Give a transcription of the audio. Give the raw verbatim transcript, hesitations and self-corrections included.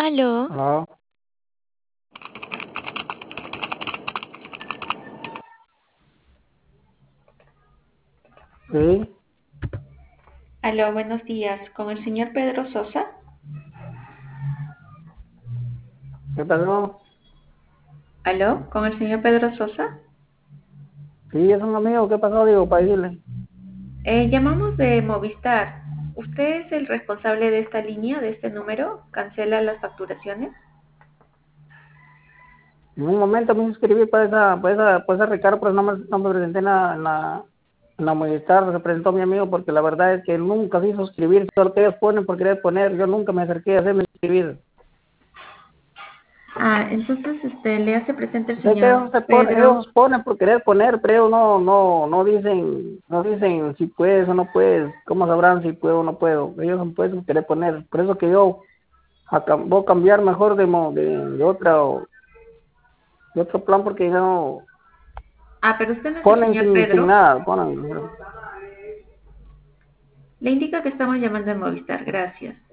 Aló, Ah, sí, Aló, buenos días. ¿Con el señor Pedro Sosa? ¿qué pasó? Aló, ¿con el señor Pedro Sosa? Sí, es un amigo, ¿qué pasó? Digo, para decirle. Eh, llamamos de Movistar. ¿Usted es el responsable de esta línea, de este número? ¿Cancela las facturaciones? En un momento me inscribí para esa, para esa, para esa recarga, pero no me, no me presenté en la, en la, en la Movistar, se presentó mi amigo, porque la verdad es que nunca se hizo inscribir, todo lo que ellos ponen por querer poner, yo nunca me acerqué a hacerme inscribir. Ah, entonces este, le hace presente el Sé que señor ellos se ponen, Pedro. ellos ponen por querer poner, pero ellos no, no, no dicen, no dicen si puedes o no puedes, cómo sabrán si puedo o no puedo, ellos no pueden querer poner, por eso que yo a cam- voy a cambiar mejor de, mo- de, de otra, de otro plan, porque ya no Ah, pero usted no es el ponen señor sin, sin Pedro. nada, ponen. Le indica que estamos llamando de Movistar. Gracias.